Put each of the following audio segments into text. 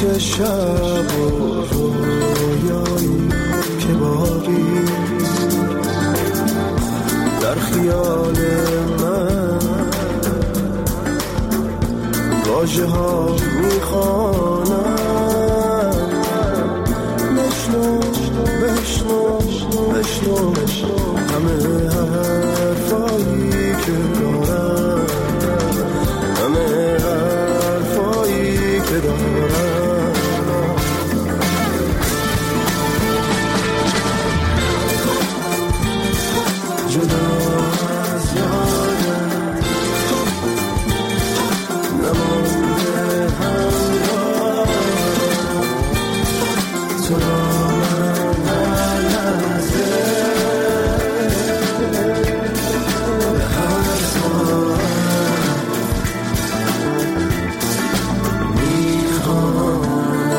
سکوت شب و رویایی که باقی در خیال من واژه ها میخوانم. بشنو بشنو بشنو همه حرفایی که دارم، همه حرفایی که دارم. جدا از یادم نمانده همراه تو را من هر لحظه هر ساعت میخوام.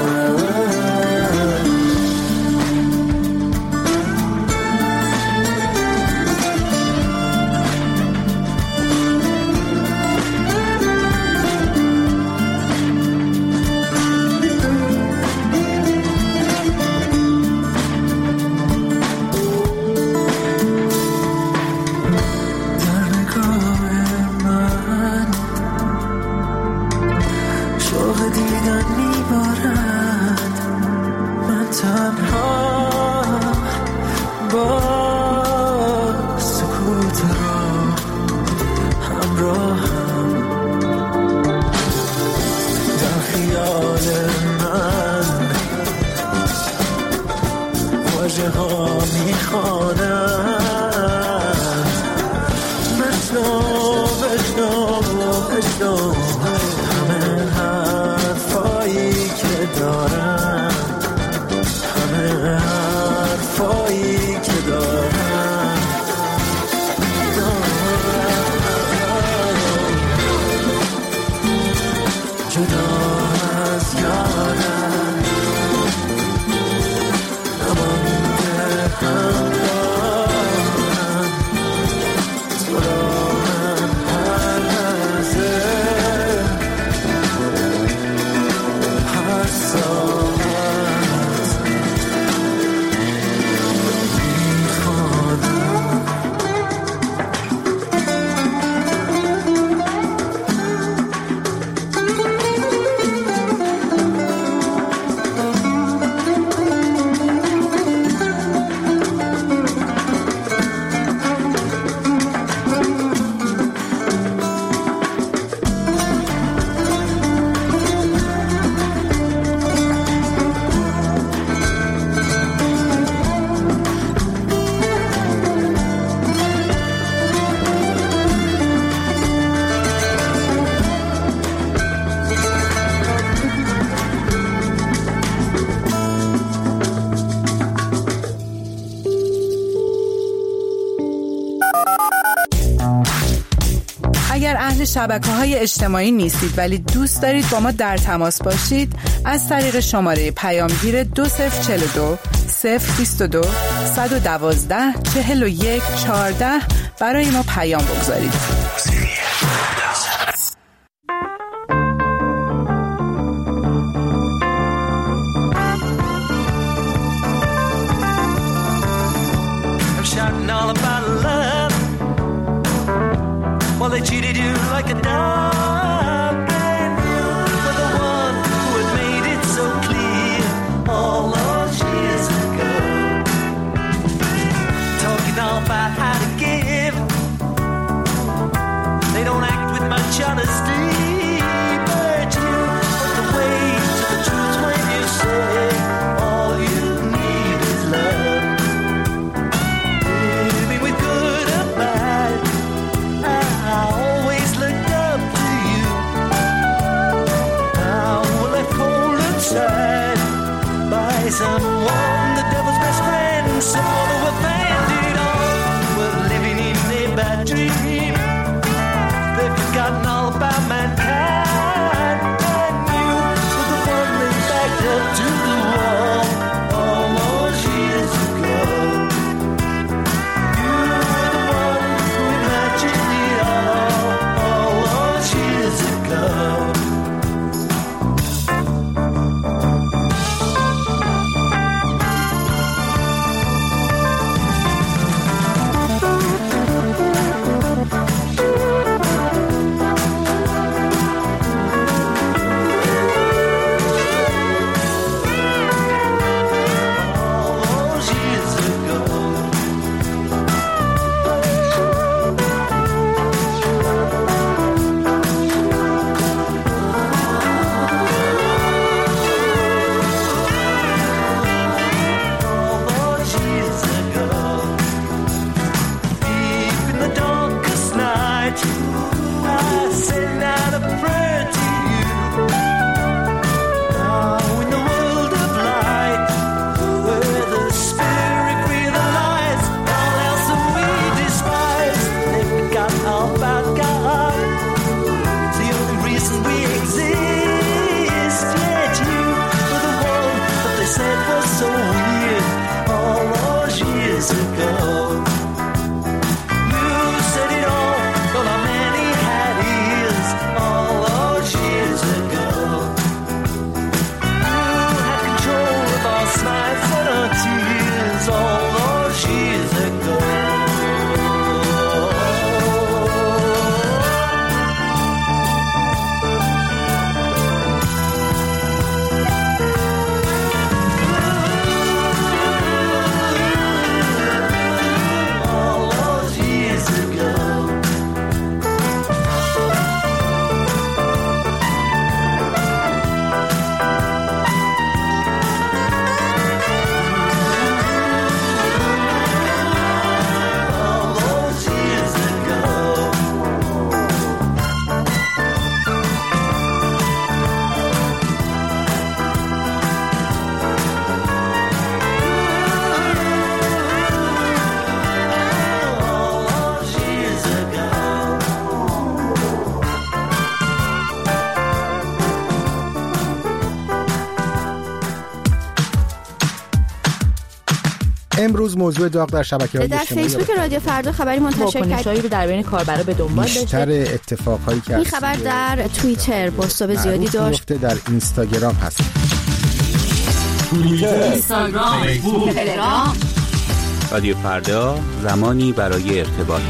شبکه‌های اجتماعی نیستید ولی دوست دارید با ما در تماس باشید، از طریق شماره پیامگیر 2042 022 112 41 14 برای ما پیام بگذارید. Well, they cheated you like a dog, and you were the one who had made it so clear all those years ago. Talking all about how to give, they don't act with much honesty, but you put the weight to the truth when you say all you need is love. Living with good or bad, I always looked up to you. Now we're left cold inside by someone, the devil's best friend, someone who abandoned all. We're living in a bad dream. They've forgotten all about I send out a prayer to you. Now in the world of light, where the spirit realizes all else that we despise, they forgot all about God. It's the only reason we exist. Yet you were the one that they said was so weird all those years ago. You said it all, though not many had ears all those years ago. You had control of our smiles and our tears all those years ago. All those years ago. All those years ago. All those years ago. امروز موضوع داغ در شبکه‌های در اجتماعی فیسبوک رادیو فردا خبری منتشر کرد. واکنش‌هایی رو در بین کاربرا به دنبال بیشتر داشته. اتفاقهایی که این خبر در توییتر بازتاب زیادی داشت. در اینستاگرام هست. اینستاگرام، فیسبوک، تلگرام. رادیو فردا، زمانی برای ارتباط.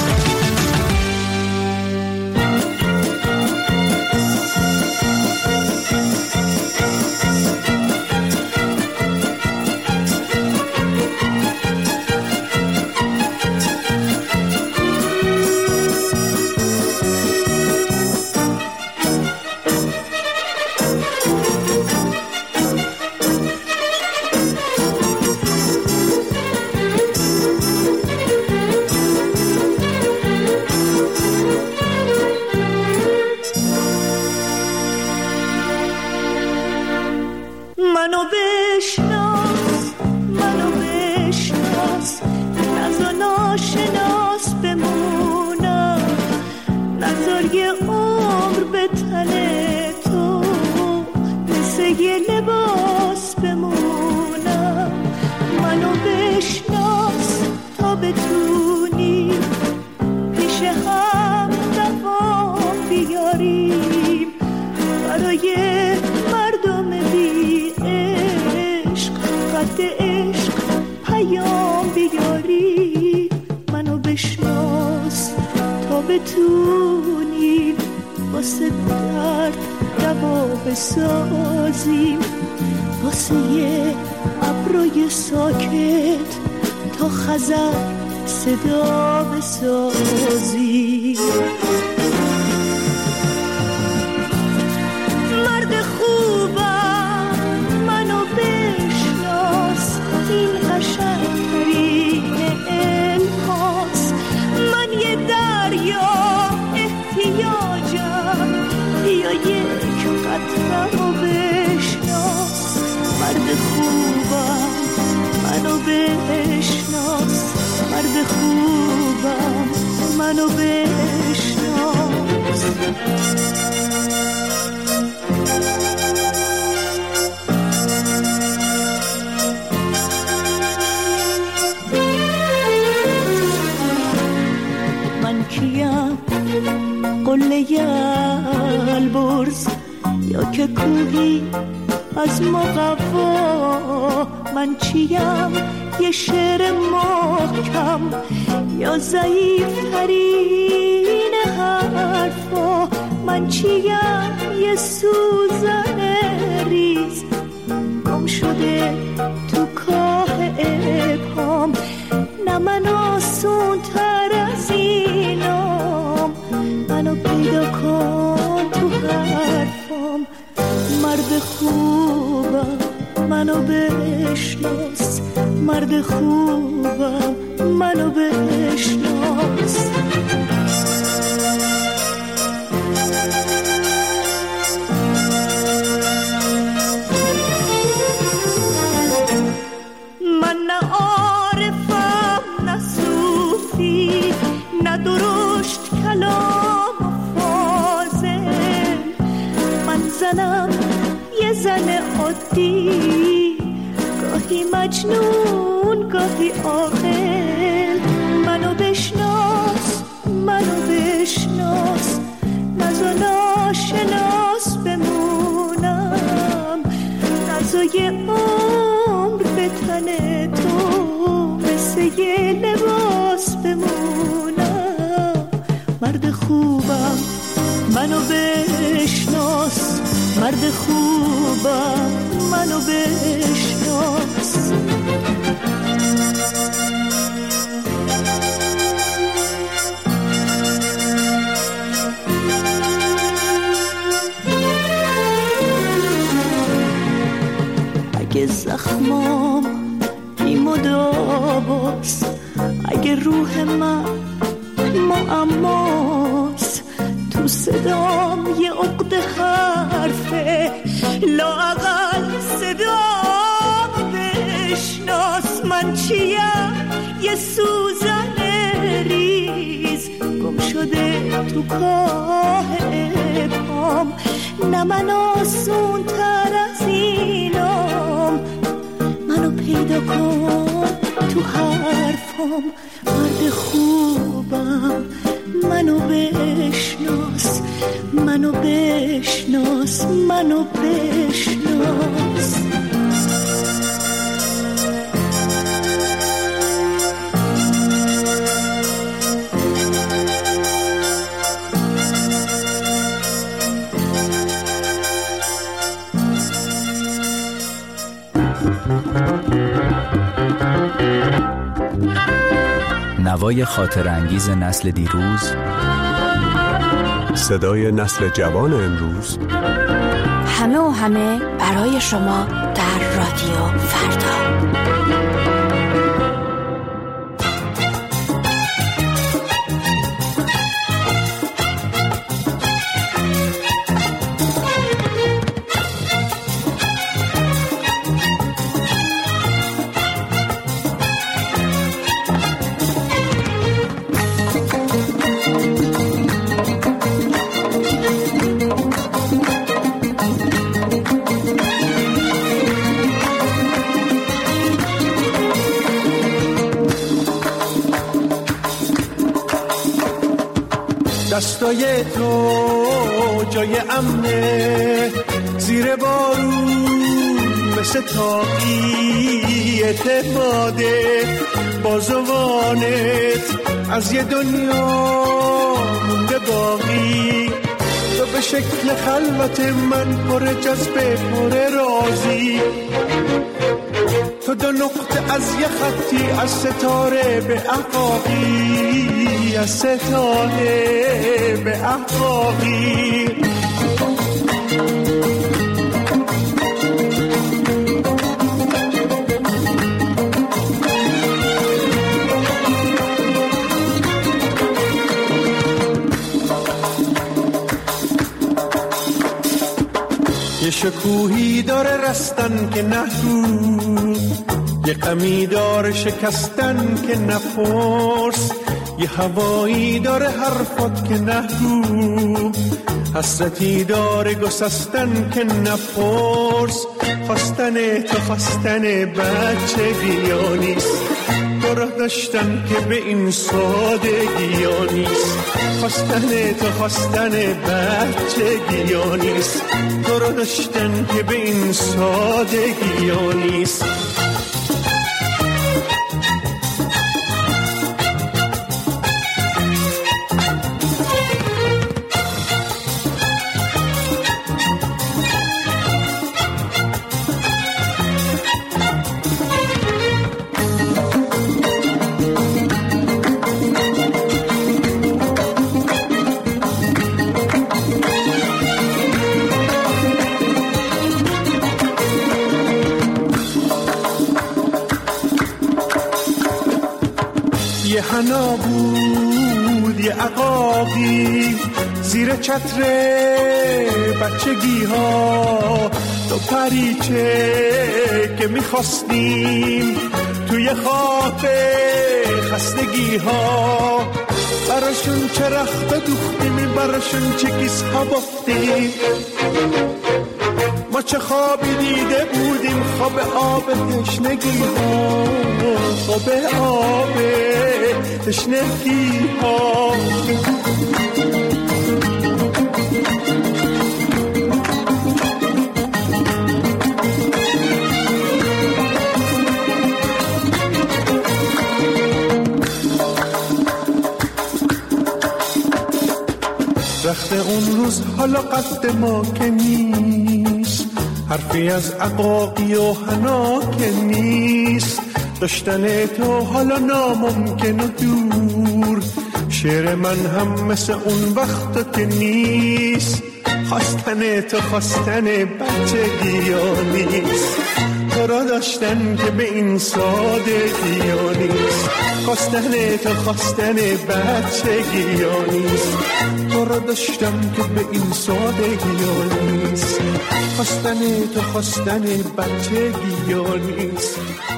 منو بشناس نزا ناشناس بمونم، نزار یه عمر به تن تو مثل یه لباس بمونم. منو بشناس تا بتونی پیش هم دوام بیاریم، برای مردم بی عشق قد عشق پیام بیاری. منو بشناس تا بتونیم واسه درد دوا بسازیم، واسه یه ابروی ساکت تا خزر صدا بسازیم. مرد خوبم منو بشناس، این قشنگترین الهاست. من یه دریا احتیاجم، بیا یک قطره رو بشناس. مرد خوبم منو بشناس، مرد خوبم منو بشناس. من کیم؟ قله البرز یا که کوهی از مقوا؟ من چیم؟ یه شعر محکم یا ضعیف ترین حرفا؟ من چیم؟ یه سوزن ریز گم شده تو کاه ابهام؟ نه من آسون تر از اینام، منو پیدا کن تو حرفام. مرد خوبم منو بشناس، مرد خوبم منو بشناس. عادی، گاهی مجنون گاهی عاقل. منو بشناس منو بشناس، نزا ناشناس بمونم، نزای عمر به تن تو مثل یه لباس بمونم. مرد خوبم منو بشناس، مرد خوبم منو بشناس. اگه زخمام بی مداواست، اگه روح من معماست، تو صدام یه عقد حرفه، لااقل صدام بشناس. من چیم؟ یه سوزن ریز گم شده تو کاه پام، نه من آسون تر از اینام. منو پیدا کن تو حرفام، مرد خوبم منو بشناس، منو بشناس، منو بشناس. نوای خاطر انگیز نسل دیروز، صدای نسل جوان امروز، همه و همه برای شما در رادیو فردا. دستای تو جای امنه، زیر بارون مثل تاقی اعتماده، بازوانت از یه دنیا مونده باقی. تو به شکل خلوت من پر جذبه پر رازی، تو دو نقطه از یه خطی، از ستاره به احقاقی، از ستاره به احقاقی. یه شکوهی داره رستن که نهرو، یه غمی داره شکستن که نپرس، یه هوایی داره حرفات که نهرو، حسرتی داره گسستن که نپرس. خواستن تو خواستن بچگی ها نیست، تو راه داشتن که به این سادگی ها نیست. خواستن تو خواستن بچگی ها نیست، تو راه داشتن که به این سادگی ها نیست. یه حنا بود یه عقاقی زیر چتر بچگی ها، تو پریچه که میخواستیم توی خواب خستگی ها. براشون چه رخت دوختیم، براشون چه کیس ها باختیم، ما چه خوابی دیده بودیم، خواب آب تشنگی ها، خواب آب تشنگی ها. رخت اون روز حالا قد ما که نیست، حرفی از عقاقی و حنا که نیست، داشتن تو حالا ناممکن و دور، شعر من هم مثل اون وقت که نیست، خواستن تو خواستن بچگی ها نیست، تو را داشتن که به این سادگی ها نیست، خواستن تو خواستن بچگی ها نیست، تو را داشتم که به این سادگی ها نیست، خواستن تو خواستن بچگی ها نیست.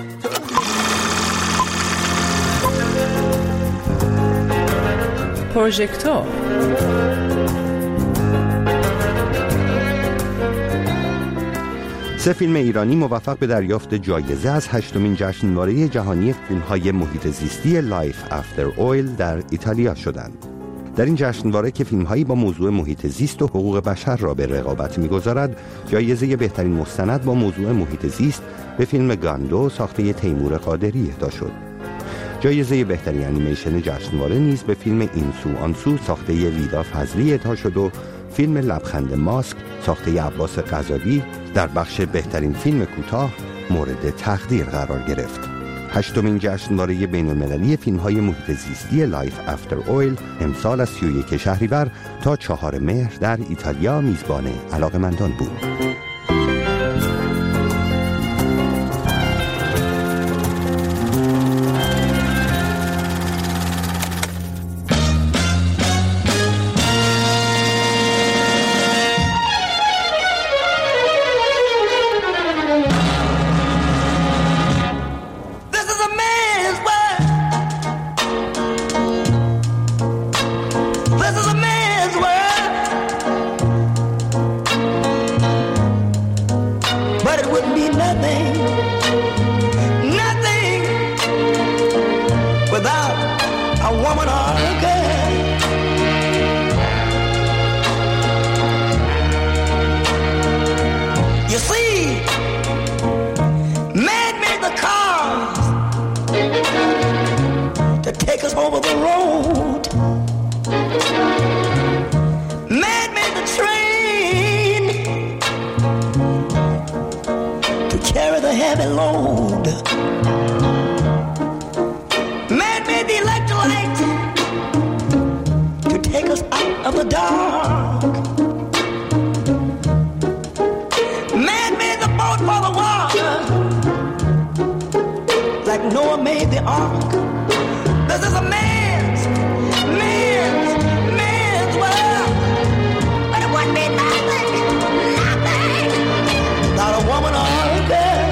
پروژکتور سه فیلم ایرانی موفق به دریافت جایزه از 8مین جشنواره جهانی فیلم‌های محیط زیستی لایف افتر اویل در ایتالیا شدند. در این جشنواره که فیلم‌هایی با موضوع محیط زیست و حقوق بشر را به رقابت می‌گذارد، جایزه بهترین مستند با موضوع محیط زیست به فیلم گاندو ساخته تیمور قادری اهدا شد. جایزه بهترین انیمیشن جشنواره نیز به فیلم این سو آن سو ساخته ویدا فضلی اهدا شد و فیلم لبخند ماسک ساخته عباس غزالی در بخش بهترین فیلم کوتاه مورد تقدیر قرار گرفت. 8مین جشنواره بین‌المللی فیلم‌های محیط زیستی لایف افتر اویل امسال از 31 شهریور تا 4 مهر در ایتالیا میزبان علاقه‌مندان بود. Over the road, man made the train to carry the heavy load, man made the electric light to take us out of the dark, man made the boat for the water like Noah made the ark. This is a man's world, but it wouldn't be nothing without a woman or a girl.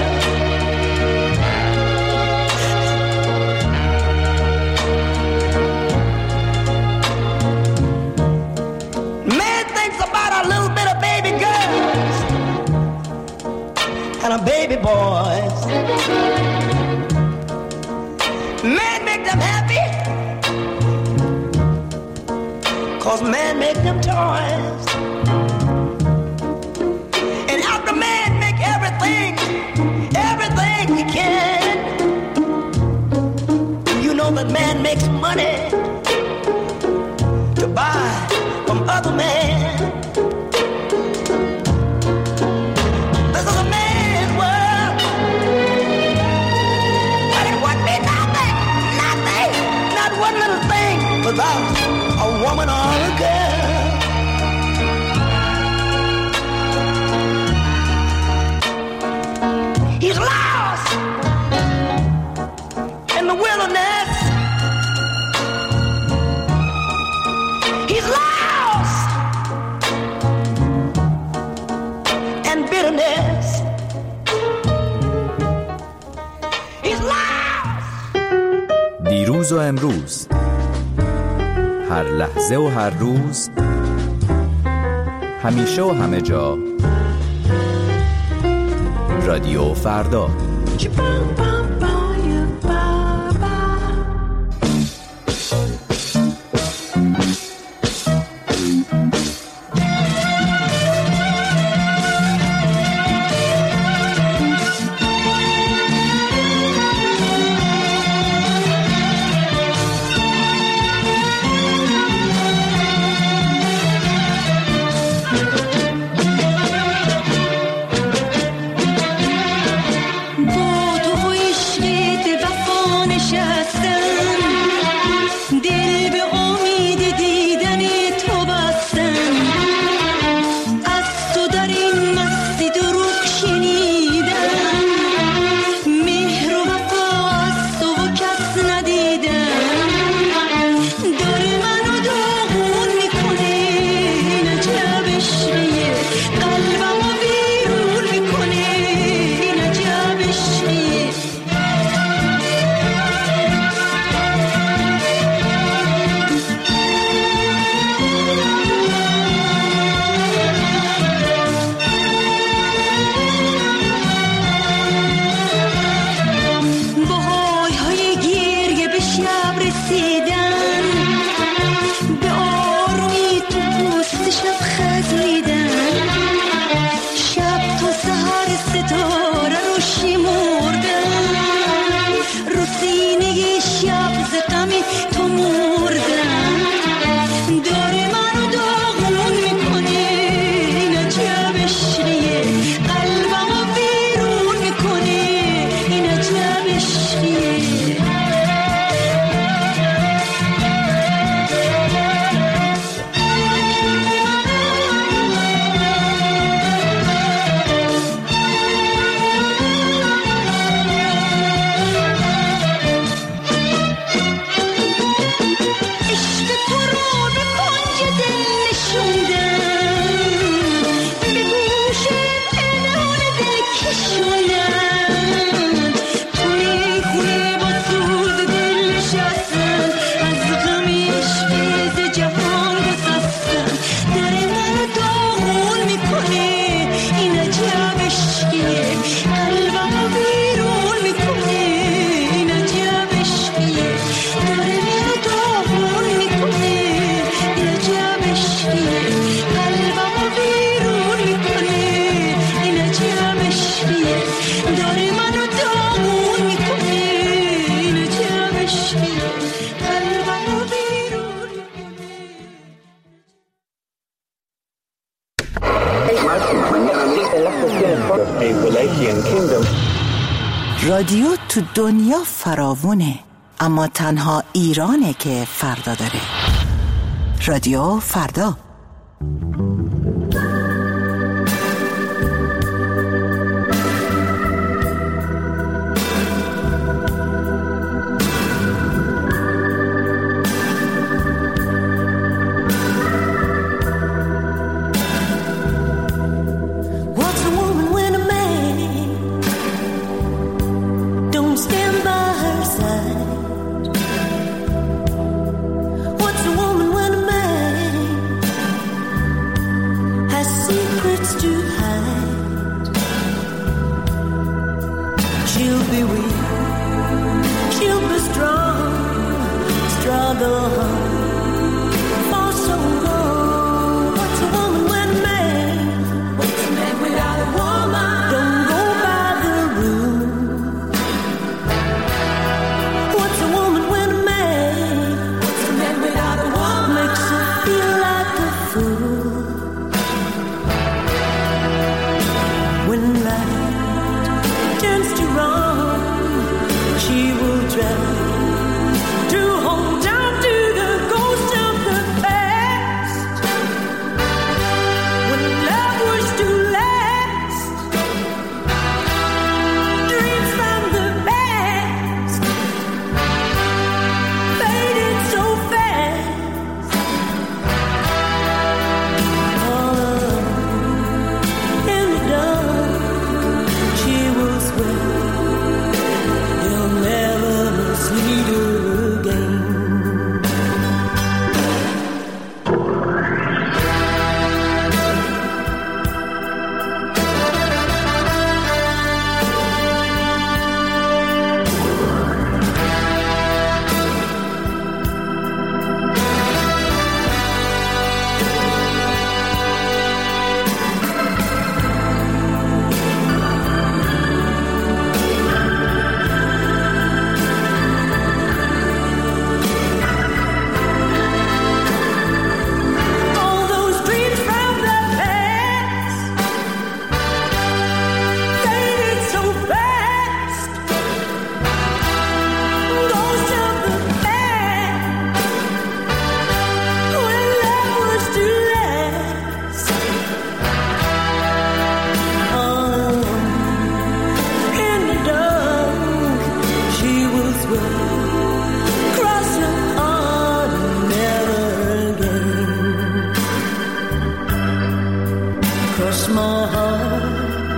Man thinks about a little bit of baby girls and a baby boys. Man make them happy, 'cause man make them toys. And after man make everything he can, you know that man makes money to buy from other men. This is a man's world, but it wouldn't be nothing, not one little thing without a woman or a girl. He's lost in the wilderness. He's lost in bitterness. He's lost. دیروز و امروز، هر لحظه و هر روز، همیشه و همه جا، رادیو فردا. رادیو تو دنیا فراوونه، اما تنها ایرانه که فردا داره. رادیو فردا. She will try to hold down to the Cross my heart,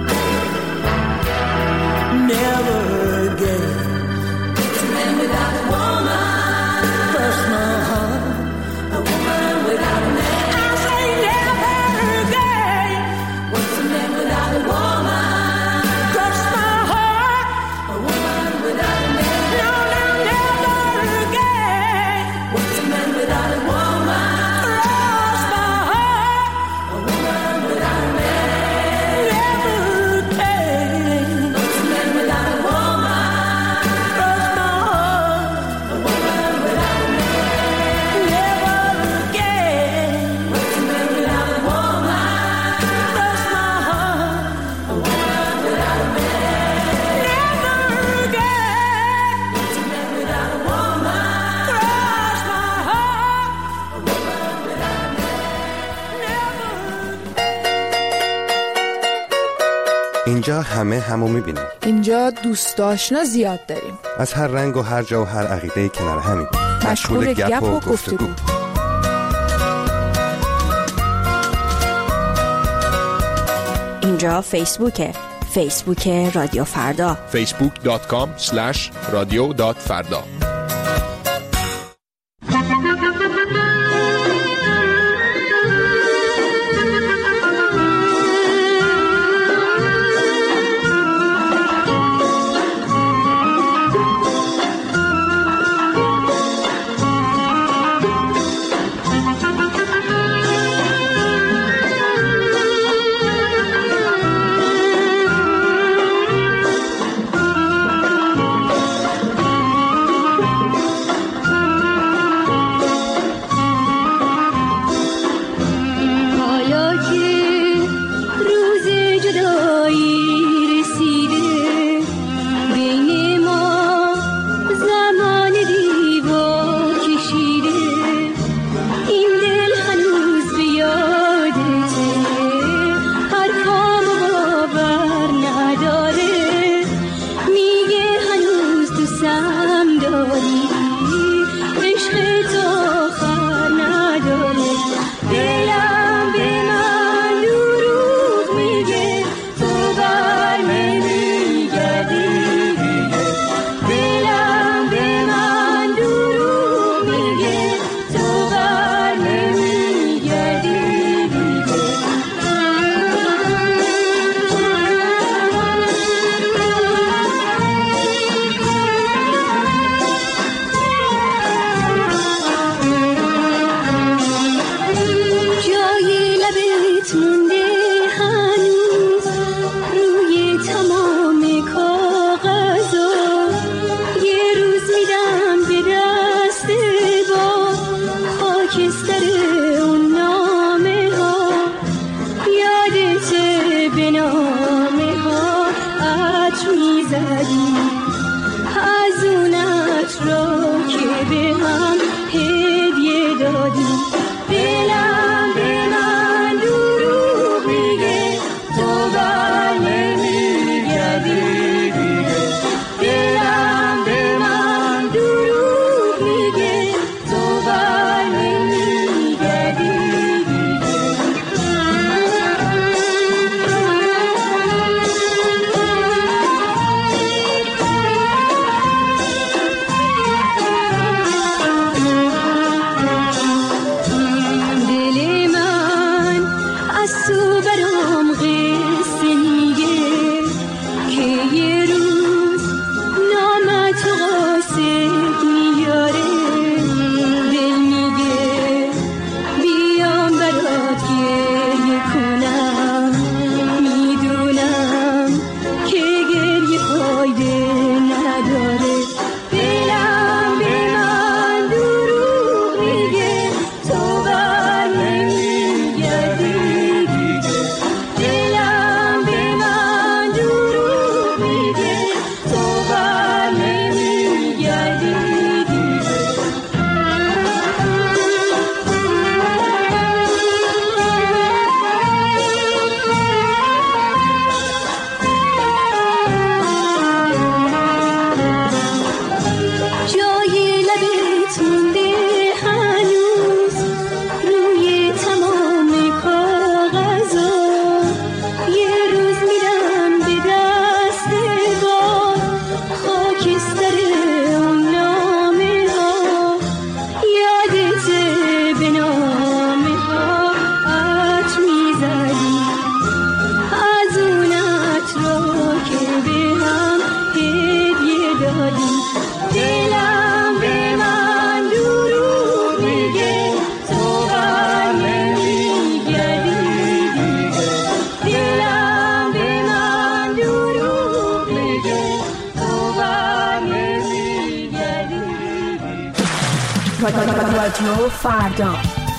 never again. What's a man without a woman? Cross my heart, a woman without a man. I say never again. What's a man without a woman? Cross my heart, a woman without a man. No, no, never again. What's a man without a woman? Cross my heart, a woman without a man. Never again. What's a man without a woman? Cross my heart, a woman without a man. Never again. What's a man without a woman? Cross my heart, a woman without a man. Never again. What's a man without a woman? Cross my heart, a woman without a man. اینجا همو میبینیم. اینجا دوست آشنا زیاد داریم. از هر رنگ و هر جا و هر عقیده کنار همین. مشغول گپ و گفتگو. اینجا فیسبوک رادیو فردا. facebook.com/radio.farda. دادی دلم به من درود رادیو فردا.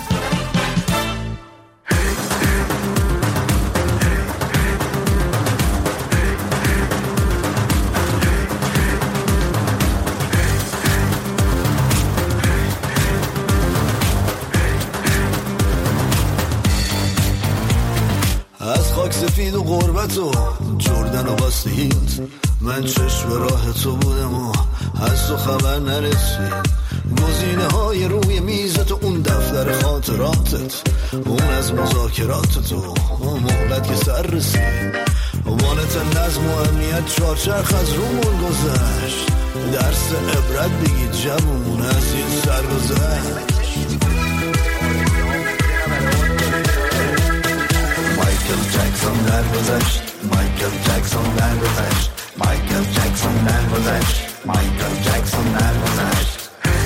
از خاک سفید و غربت و جردن و باستهیت من چشم راه تو بودم و از تو خبر نرسید. گزینه های روی میزت و اون دفتر خاطراتت، اون از مذاکرات تو مهلت که سر رسید. وانت نظم و امنیت چارچرخ از رومون گذشت. درس عبرت بگید جوون از این سرگذشت. مایکل جکسون درگذشت، مایکل جکسون درگذشت، مایکل جکسون درگذشت، مایکل جکسون درگذشت.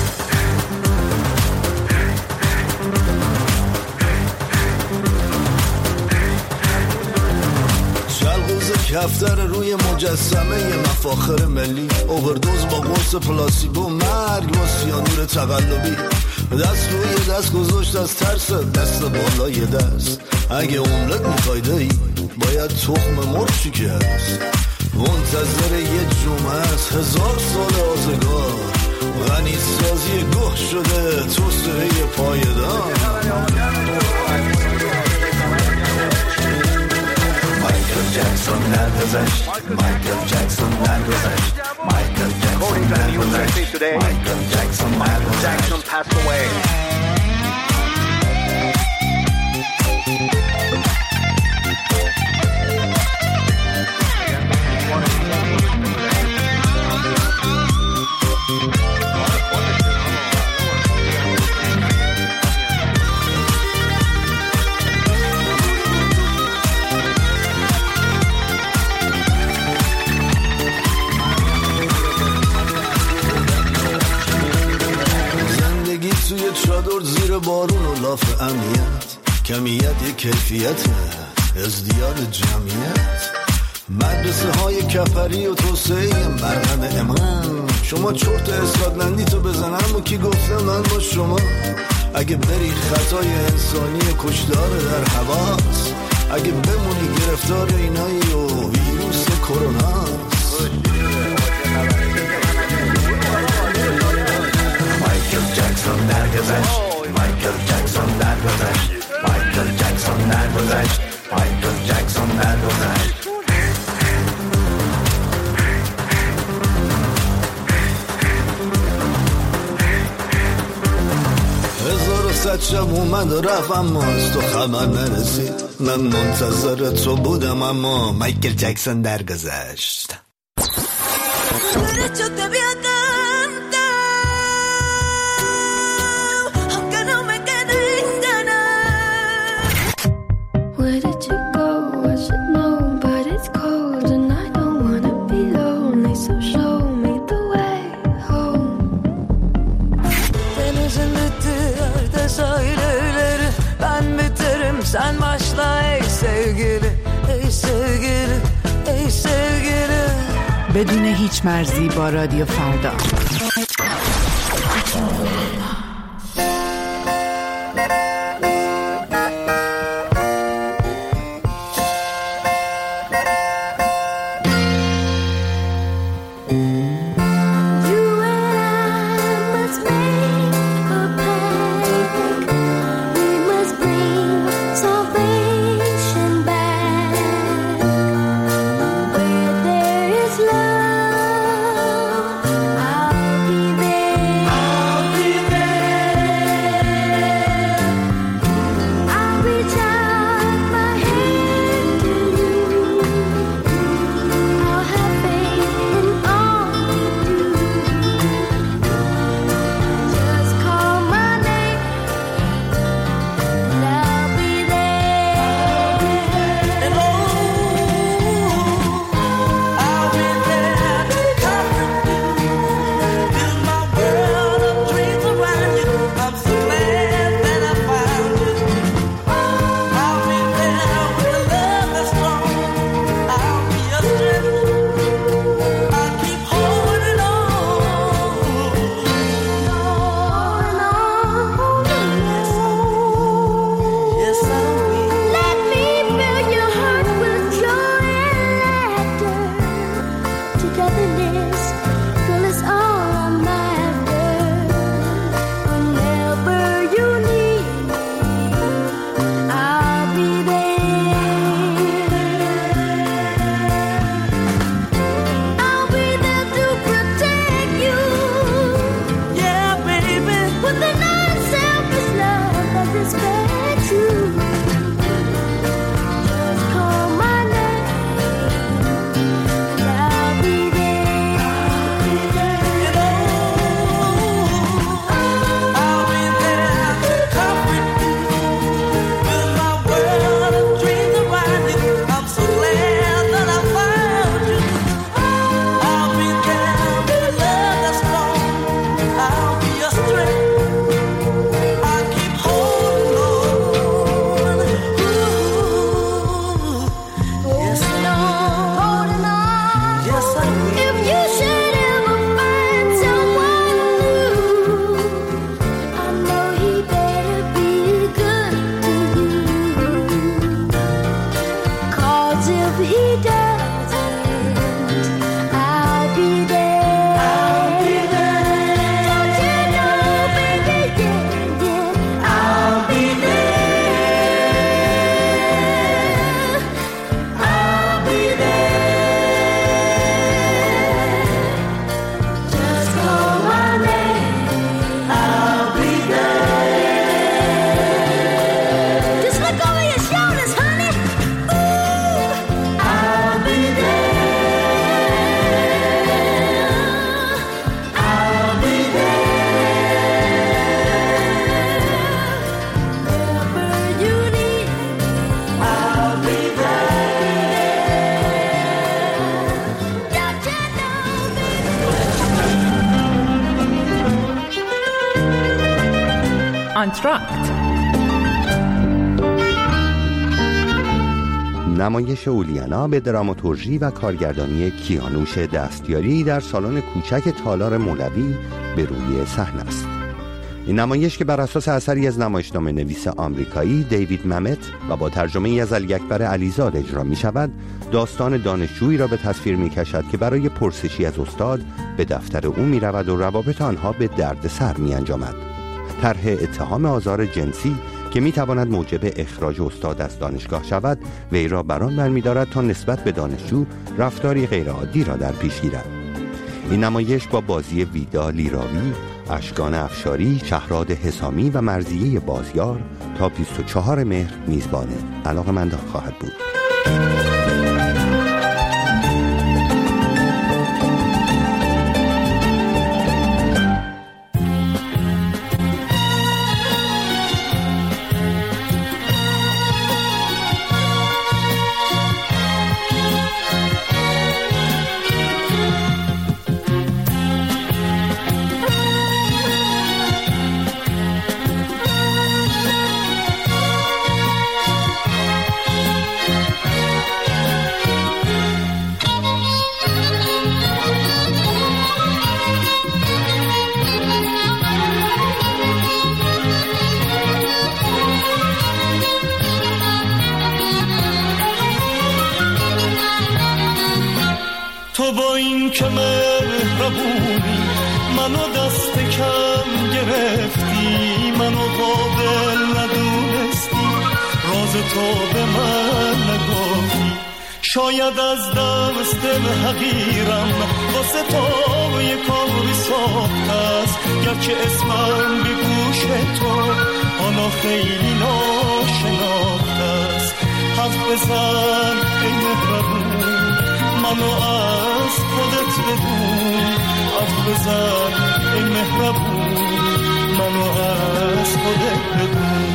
شلغوز کفتر روی مجسمه مفاخر ملی، اووردوز با قرص پلاسیبو، مرگ با سیانور تقلبی. دست روی دست گذاشت از ترس، دست بالای دست. اگه املت میخوای دایی باید تخم مرغ شکست. منتظر یه جمعه از 1000 سال آزگار، غنی سازی گوه شده توسعه پایدار. مایکل جکسون درگذشت، مایکل جکسون درگذشت، مایکل جکسون درگذشت، مایکل جکسون درگذشت. توی چادر زیر بارون و لاف امنیت، کمیت یک کیفیت ازدیاد جمعیت. مدرسه های کفری و توسعه مرهم امان. شما چرت اسکاتلندی تو بزنم و کی گفته من با شما. اگه بری خطای انسانی کشدار در حواس، اگه بمونی گرفتار اینایی و ویروس کروناست. مایکل جکسون درگذشت، مایکل جکسون درگذشت، مایکل جکسون درگذشت، مایکل جکسون درگذشت. 1100 شب اومد و رفت اما از تو خبر نرسید. من منتظر تو بودم اما مایکل جکسون درگذشت. Sen başla ey sevgili, ey sevgili, ey sevgili. بدون هیچ مرزی با رادیو فردا. I'll be there. آنتراکت. نمایش اولیانا به دراماتورژی و کارگردانی کیانوش دستیاری در سالن کوچک تالار مولوی به روی صحنه است. این نمایش که بر اساس اثری از نمایشنامه نویس آمریکایی دیوید ممت و با ترجمه از علی اکبر علیزاد اجرا می شود، داستان دانشجویی را به تصویر می کشد که برای پرسشی از استاد به دفتر او می رود و روابط آنها به درد سر می انجامد. طرح اتهام آزار جنسی که می تواند موجب اخراج استاد از دانشگاه شود، وی را بران برمی‌دارد تا نسبت به دانشجو رفتاری غیرعادی را در پیش گیرد. این نمایش با بازی ویدا لیراوی، اشکان افشاری، شهراد حسامی و مرضیه بازیار تا 24 مهر میزبان علاقه‌مندان خواهد بود. تو با این که مهربونی منو دست کم گرفتی، منو قابل ندونستی، راز تو به من نگفتی. شاید از دست حقیرم واسه تو یه کاری ساخته است، گرچه اسمم به گوش تو حالا خیلی ناشناخته است. حرف بزن ای مهربون، منو از خودت بدون. حرف بزن ای مهربون، منو از خودت بدون.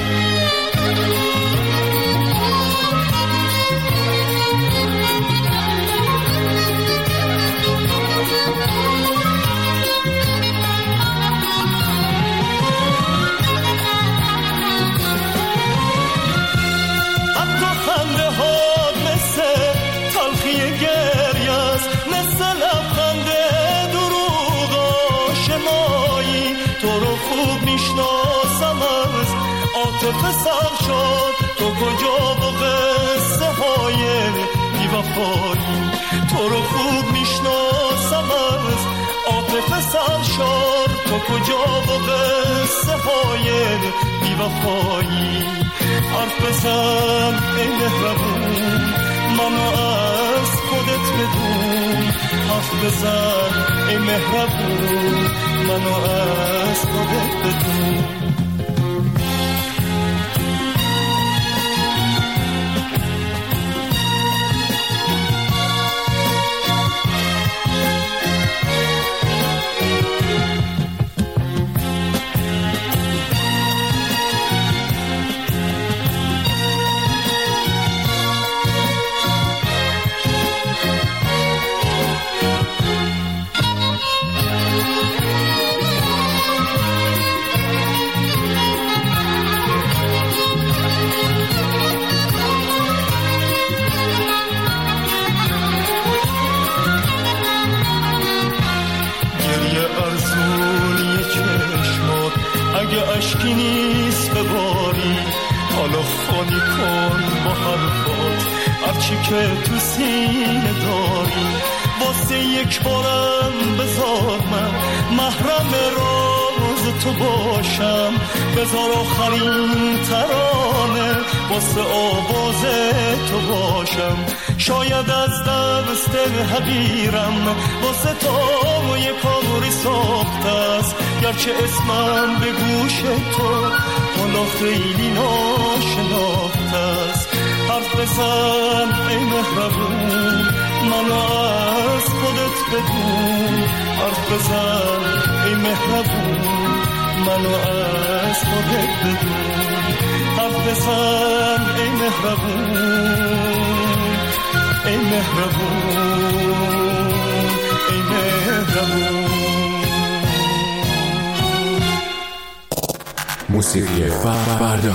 عاطفه شد تو کجا و قصه های بی‌وفایی. تو رو خوب میشناسم از عاطفه سر شد تو کجا و قصه های بی‌وفایی. حرف بزن ای مهربون، منو از خودت بدون. حرف بزن ای مهربون، منو از خودت بدون. اشکی نیست بباری، حالا خالی کن با حرفات هرچی که تو سینه داری. واسه یک بارم بذار من محرم راز تو باشم، بذار آخرین ترانه واسه آواز تو باشم. شاید از دست حقیرم واسه تو یه کاری ساخته است، گرچه اسمم به گوش تو حالا خیلی ناشناخته است. حرف بزن ای مهربون، منو از خودت بدون. حرف بزن ای مهربون، منو از خودت بدون. حرف بزن ای مهربون، ای مهربون، ای مهربون. موسیقی فردا.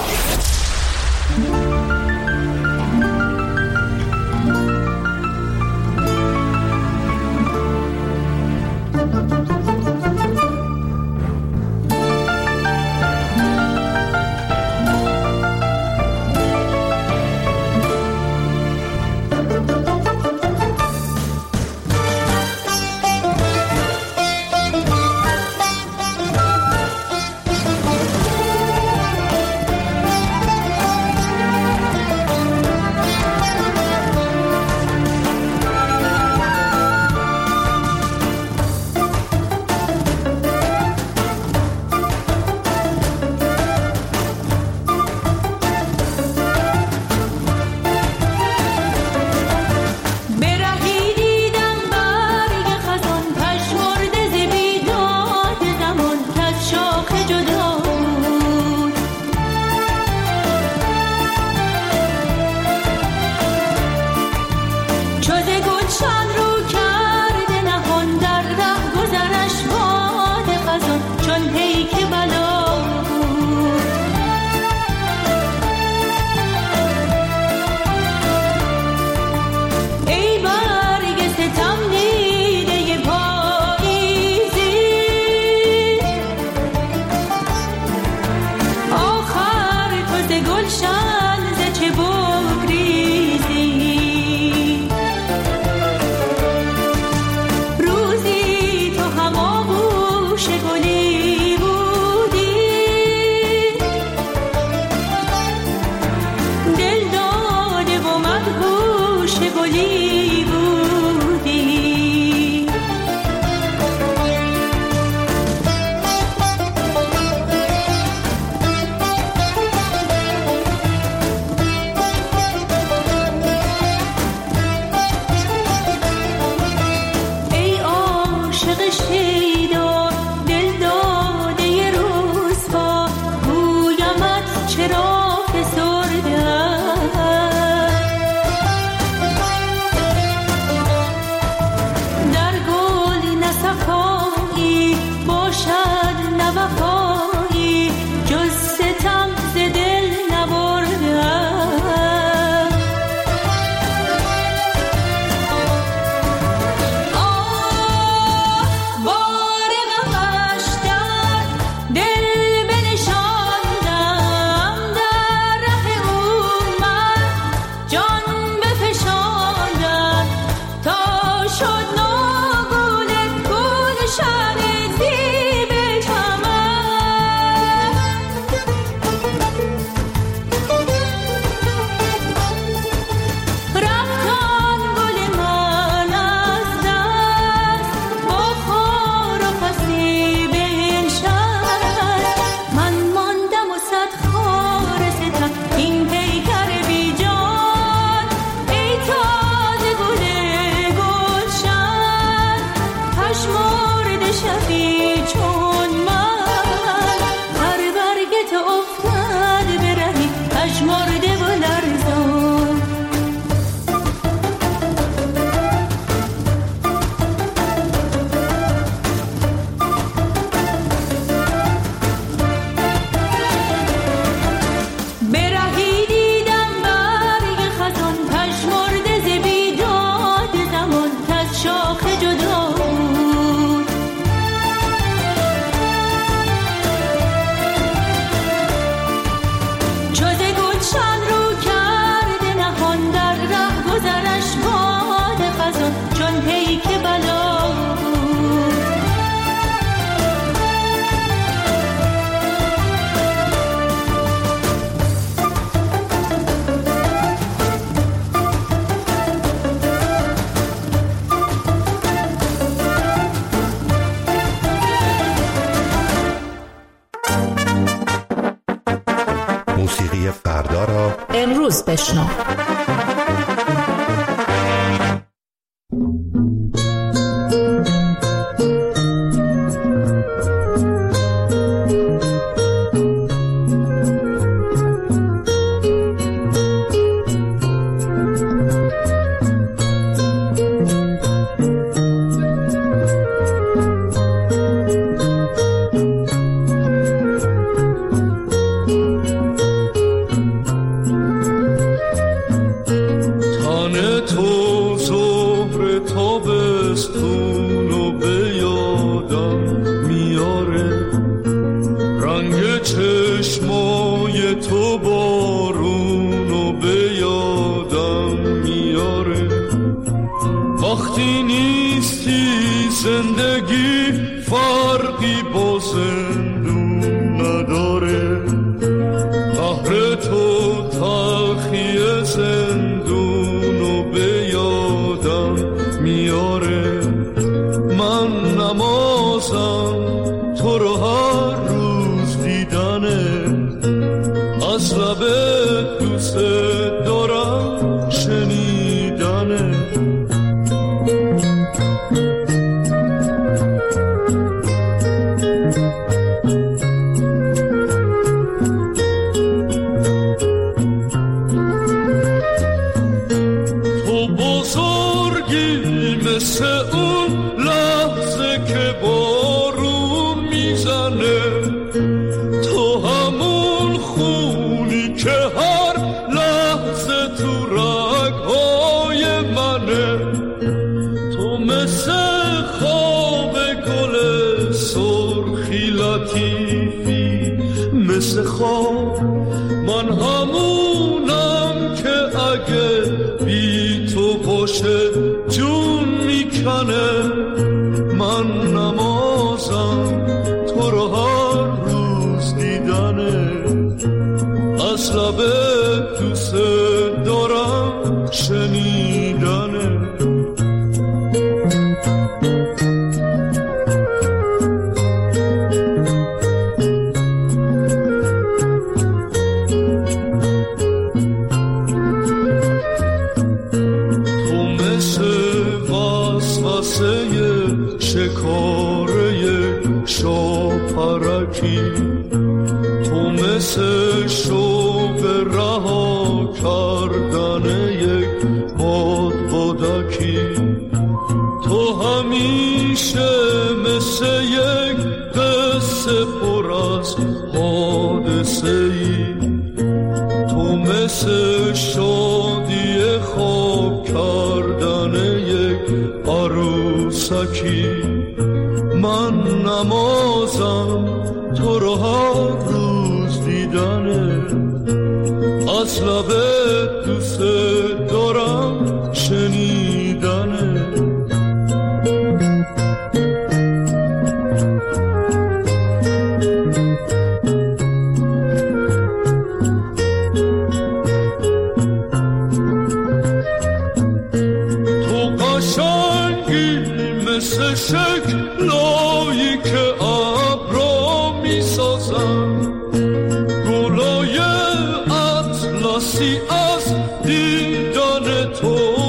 موسیقی فردا را امروز بشنو. زمستونو به یادم میاره، رنگ چشمای تو بارونو به یادم میاره. وقتی نیستی زندگی فرقی با زندون نداره، قهر تو تلخی زندونو به یادم میاره. من نمازم تو رو هر روز دیدنه، از لب دوست دارم شنیدنه. مثل اون لحظه که بارون میزنه، تو همون خونی که هر لحظه تو رگهای منه. تو مثل خواب گل سرخی لطیفی، مثل خواب من همونم که اگه بی تو باشه جون میکنه. من نمازم تو رو هر روز دیدنه، از لب دوست دارم شنیدنه. شکاره شاپرکی، تو مثل شوق رها کردن یک بادبادکی. تو همیشه مثل یک قصه پر از حادثه ای، تو مثل شادی خواب کردن یک عروسکی. من نمازم تو رو هر روز دیدنه، از لب دوست دارم شنیدنه. مثل شکلایی که ابرا میسازن، گلای اطلسی از دیدن تو